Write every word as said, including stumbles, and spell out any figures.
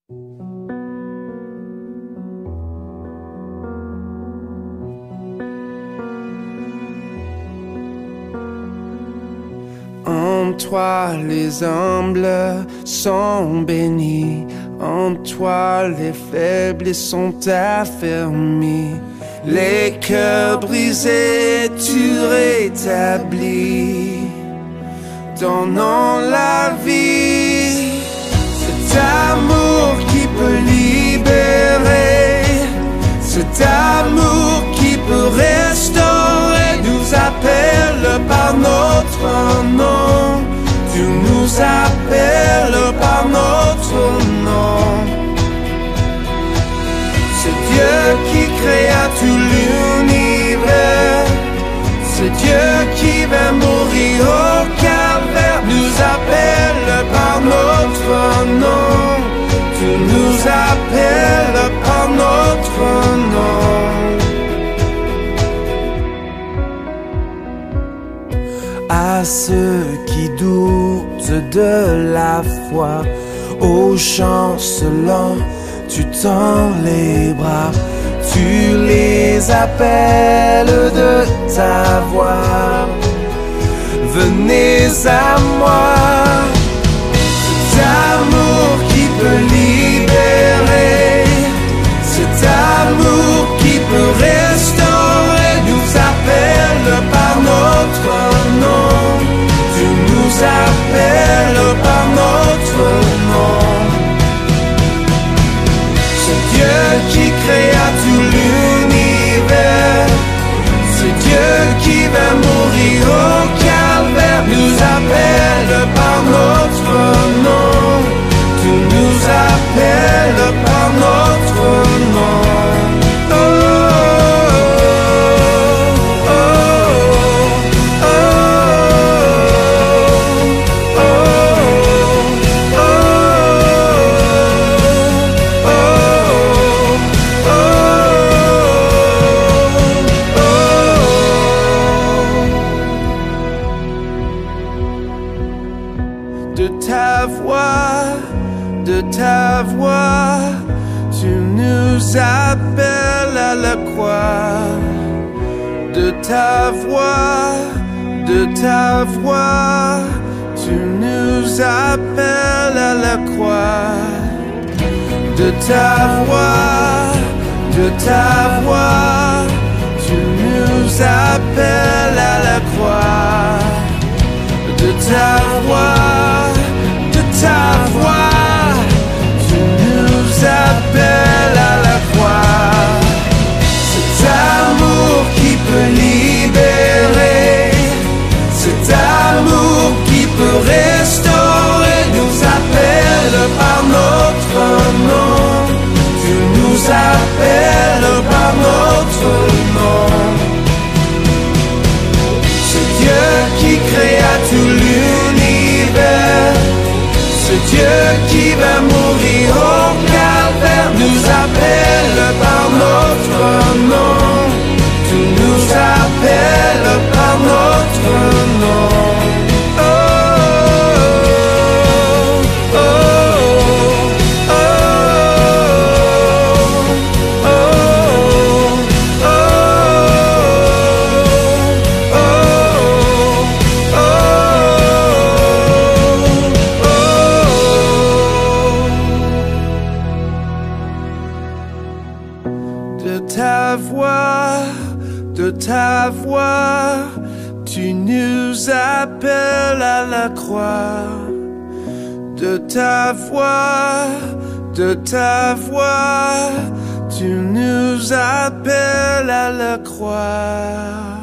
En toi les humbles sont bénis, en toi les faibles sont affermis. Les cœurs brisés tu rétablis, donnant la vie. Cet amour qui peut libérer, cet amour qui peut restaurer, nous appelle par notre nom. Tu nous appelles par notre nom. C'est Dieu qui créa tout l'univers, c'est Dieu qui va mourir au calvaire, nous appelle par notre nom. Tu nous appelles par notre nom. À ceux qui doutent de la foi, aux chancelants, tu tends les bras, tu les appelles de ta voix. Venez à moi, cet amour qui peut libérer, cet amour qui peut restaurer, nous appelle par notre nom. Tu nous appelles par notre nom. C'est Dieu qui créa tout l'univers, c'est Dieu qui va mourir au calvaire, nous appelle par notre nom. Tu nous appelles par notre nom. Oh, oh, oh, oh, oh, oh, De ta voix, de ta voix, tu nous appelles à la croix. De ta voix, de ta voix, tu nous appelles à la croix. De ta voix, de ta voix, tu nous appelles à la croix. De ta voix, de ta voix, tu nous appelles à la croix. Cet amour qui peut libérer, cet amour qui peut restaurer, nous appelle par notre nom. Tu nous appelles par notre nom. C'est Dieu qui créa tout l'univers, c'est Dieu qui va mourir au calvaire, nous appelle par notre nom. Tu nous appelles par notre nom. Oh, oh, oh, oh, oh, oh, oh, De ta voix, de ta voix, tu nous appelles à la croix. De ta voix, de ta voix, tu nous appelles à la croix.